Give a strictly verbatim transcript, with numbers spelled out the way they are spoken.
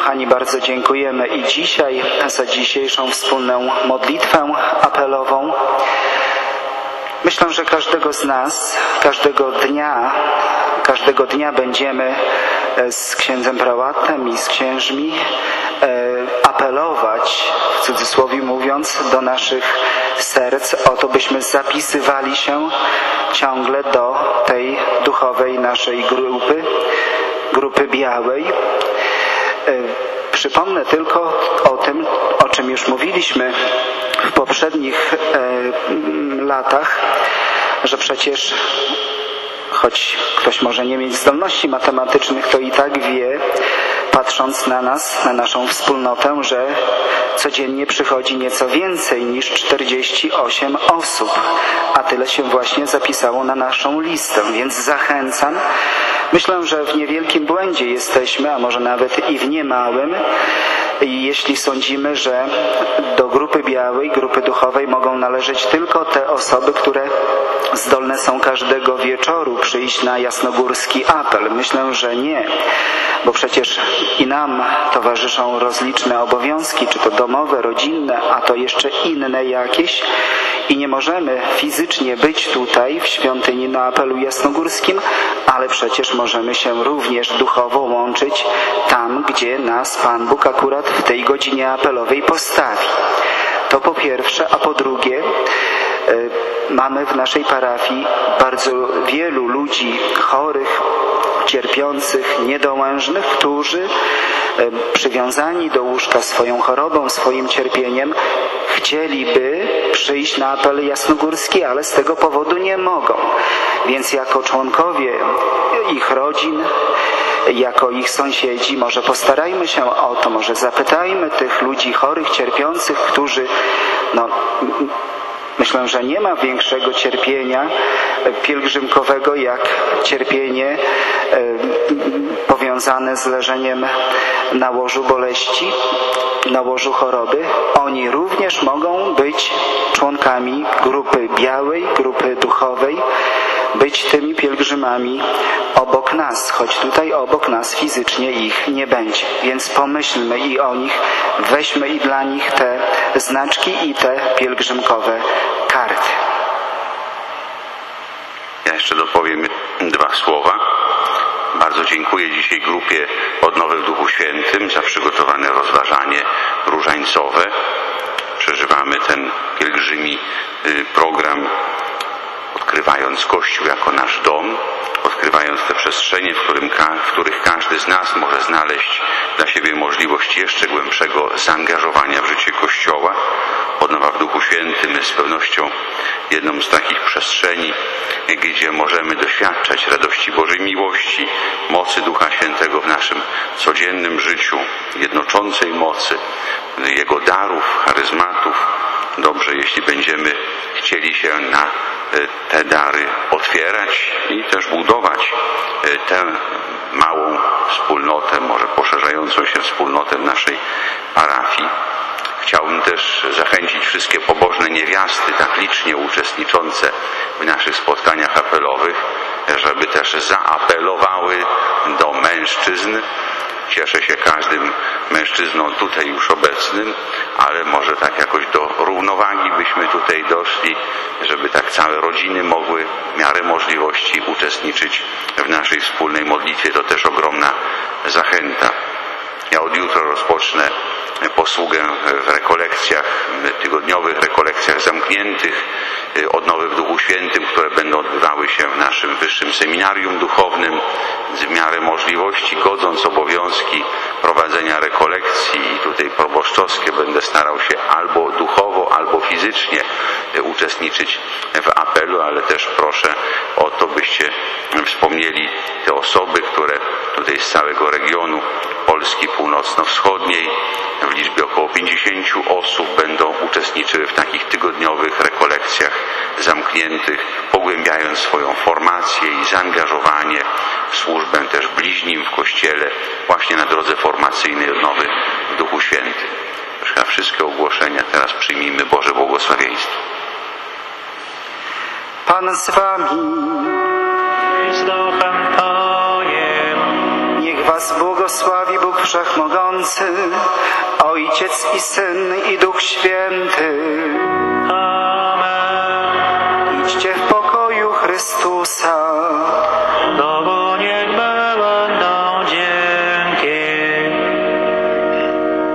Kochani, bardzo dziękujemy i dzisiaj za dzisiejszą wspólną modlitwę apelową. Myślę, że każdego z nas, każdego dnia, każdego dnia będziemy z księdzem prałatem i z księżmi apelować, w cudzysłowie mówiąc, do naszych serc o to, byśmy zapisywali się ciągle do tej duchowej naszej grupy, grupy białej. Przypomnę tylko o tym, o czym już mówiliśmy w poprzednich latach, że przecież choć ktoś może nie mieć zdolności matematycznych, to i tak wie, patrząc na nas, na naszą wspólnotę, że codziennie przychodzi nieco więcej niż czterdzieści osiem osób, a tyle się właśnie zapisało na naszą listę, więc zachęcam. Myślę, że w niewielkim błędzie jesteśmy, a może nawet i w niemałym, jeśli sądzimy, że do grupy białej, grupy duchowej mogą należeć tylko te osoby, które zdolne są każdego wieczoru przyjść na jasnogórski apel. Myślę, że nie, bo przecież i nam towarzyszą rozliczne obowiązki, czy to domowe, rodzinne, a to jeszcze inne jakieś, i nie możemy fizycznie być tutaj w świątyni na apelu jasnogórskim, ale przecież możemy się również duchowo łączyć tam, gdzie nas Pan Bóg akurat w tej godzinie apelowej postawi. To po pierwsze, a po drugie, mamy w naszej parafii bardzo wielu ludzi chorych, cierpiących, niedołężnych, którzy przywiązani do łóżka swoją chorobą, swoim cierpieniem, chcieliby przyjść na apel jasnogórski, ale z tego powodu nie mogą. Więc jako członkowie ich rodzin, jako ich sąsiedzi, może postarajmy się o to, może zapytajmy tych ludzi chorych, cierpiących, którzy, no, myślę, że nie ma większego cierpienia pielgrzymkowego jak cierpienie powiązane z leżeniem na łożu boleści, na łożu choroby. Oni również mogą być członkami grupy białej, grupy duchowej, być tymi pielgrzymami obok nas, choć tutaj obok nas fizycznie ich nie będzie. Więc pomyślmy i o nich, weźmy i dla nich te znaczki i te pielgrzymkowe karty. Ja jeszcze dopowiem dwa słowa. Bardzo dziękuję dzisiaj grupie Odnowy w Duchu Świętym za przygotowane rozważanie różańcowe. Przeżywamy ten pielgrzymi program, odkrywając Kościół jako nasz dom, odkrywając te przestrzenie, w, którym, w których każdy z nas może znaleźć dla siebie możliwość jeszcze głębszego zaangażowania w życie Kościoła. Odnowa w Duchu Świętym jest z pewnością jedną z takich przestrzeni, gdzie możemy doświadczać radości Bożej miłości, mocy Ducha Świętego w naszym codziennym życiu, jednoczącej mocy, Jego darów, charyzmatów. Dobrze, jeśli będziemy chcieli się na te dary otwierać i też budować tę małą wspólnotę, może poszerzającą się wspólnotę w naszej parafii. Chciałbym też zachęcić wszystkie pobożne niewiasty, tak licznie uczestniczące w naszych spotkaniach apelowych, żeby też zaapelowały do mężczyzn. Cieszę się każdym mężczyzną tutaj już obecnym, ale może tak jakoś do równowagi byśmy tutaj doszli, żeby tak całe rodziny mogły w miarę możliwości uczestniczyć w naszej wspólnej modlitwie. To też ogromna zachęta. Ja od jutra rozpocznę posługę w rekolekcjach, tygodniowych rekolekcjach zamkniętych Odnowy w Duchu Świętym, które będą odbywały się w naszym Wyższym Seminarium Duchownym. W miarę możliwości, godząc obowiązki prowadzenia rekolekcji i tutaj proboszczowskie, będę starał się albo duchowo, albo fizycznie uczestniczyć w apelu, ale też proszę o to, byście wspomnieli te osoby, które tutaj z całego regionu Polski Północno-Wschodniej w liczbie około pięćdziesięciu osób będą uczestniczyły w takich tygodniowych rekolekcjach zamkniętych, pogłębiając swoją formację i zaangażowanie w służbę też bliźnim w Kościele, właśnie na drodze formacyjnej Odnowy w Duchu Świętym. Na wszystkie ogłoszenia teraz przyjmijmy Boże błogosławieństwo. Pan z wami. Z duchem Twoim. Niech was was błogosławi Bóg Wszechmogący, Ojciec i Syn i Duch Święty. Amen. Idźcie w pokoju Chrystusa.